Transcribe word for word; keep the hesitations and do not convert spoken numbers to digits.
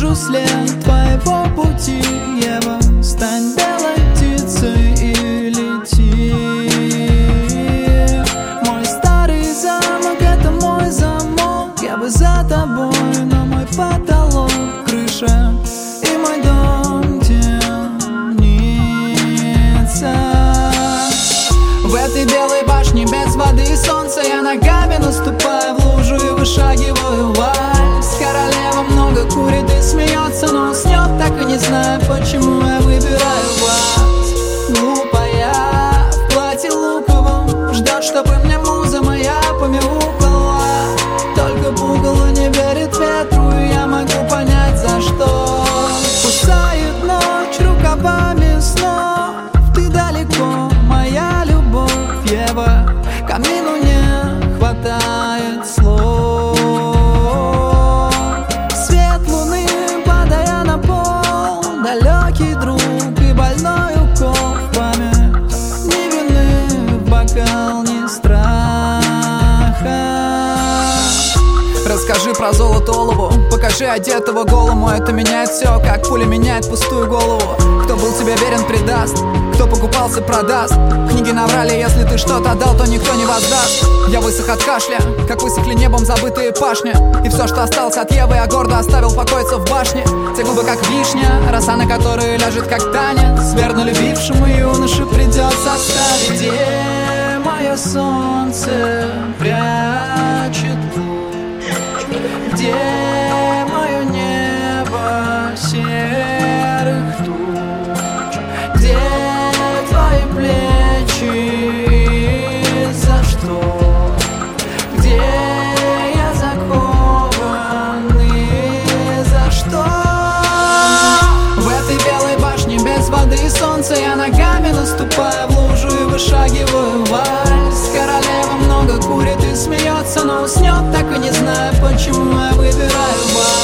вижу след твоего пути, Ева. Стань белой птицей и лети. Мой старый замок — это мой замок. Я бы за тобой, но мой потолок — крыша, и мой дом темница. В этой белой башне без воды и солнца я ногами наступаю в лужу и вышагиваю вальс. Королева много курит и смеется, но уснет, так и не знаю, почему я выбираю вас. Глупая в платье луковом ждет, чтобы мне муза моя помяукала. Только пугало не верит ветру, и я могу понять, за что. Кусает ночь рукавами снов, ты далеко, моя любовь, Ева. Камину не хватает слов. Свет луны, падая на пол, далекий друг и больной укол в память. Ни вины в бокал, ни страха. Расскажи про Золотолову, покажи одетого голому. Это меняет все, как пуля меняет пустую голову. Кто был тебе верен, предаст, кто покупался, продаст. Книги наврали, если ты что-то отдал, то никто не воздаст. Я высох от кашля, как высохли небом забытые пашни. И все, что осталось от Евы, я гордо оставил покоиться в башне. Те губы, как вишня, роса на которой ляжет, как танец. Верно любившему юноше придется оставить. Где мое солнце прячет луч? Где мое небо серых туч? Где твои плечи? За что? Где я закован и за что? В этой белой башне без воды и солнца я ногами наступаю в лужу и вышагиваю вальс. Королева много курит и смеется, но уснет, так и не знаю, почему я выбираю вас.